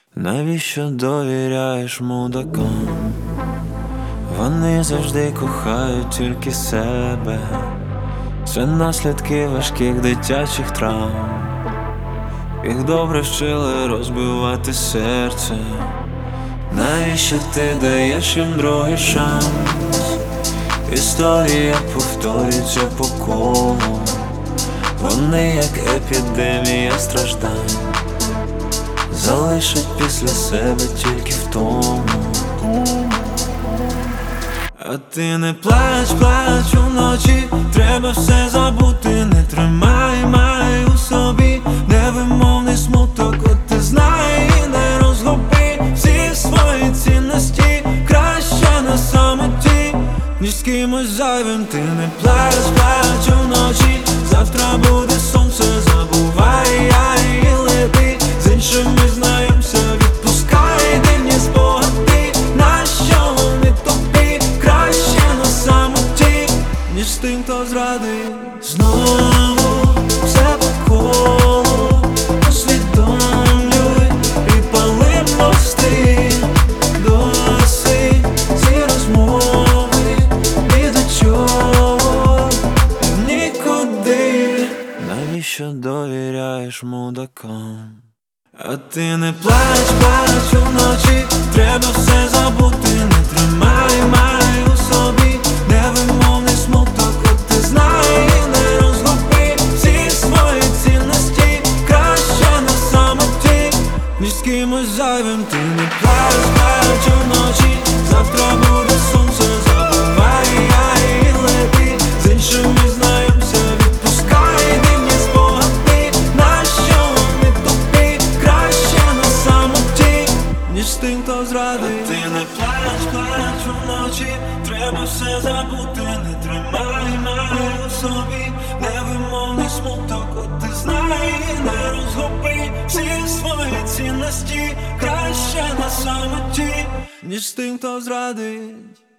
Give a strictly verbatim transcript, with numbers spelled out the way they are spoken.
Навіщо довіряєш мудакам? Вони завжди кохають тільки себе. Це наслідки важких дитячих травм. Їх добре вчили розбивати серце. Навіщо ти даєш їм другий шанс? Історія повторюється по колу. Вони як епідемія страждань, залишать після себе тільки втому. А ти не плач, плач уночі, треба все забути. Не тримай, май у собі невимовний смуток. От ти знай і не розгуби всі свої цінності. Краще на самоті, ніж з кимось зайвим. Ти не плач, плач уночі, завтра буде сонце, забувай, я і лети. З іншими знайомся, відпускай дивні спогади. Нащо вони тобі? Краще на самоті, ніж з тим, хто зрадив. Знову все по колу, усвідомлюй і пали мости. Досить ці розмови ні до чого, нікуди. Навіщо довіряєш мудакам? А ти не плач, плач уночі, треба все забути. Не тримай, май у собі невимовний смуток. От ти знай і не розгуби всі свої цінності. Краще на самоті, ніж з кимось зайвим. Ти не плач, плач уночі, завтра буде сонце, забувай, я і лети. З іншими знайомся, відпускай дивні спогади. Нащо вони тобі? Краще на самоті, ніж з тим, хто зрадив. А ти не плач, плач уночі, треба все забути. Не тримай, май у собі невимовний смуток. От ти знай і не розгуби всі свої цінності. Краще на самоті, ніж з тим, хто зрадить.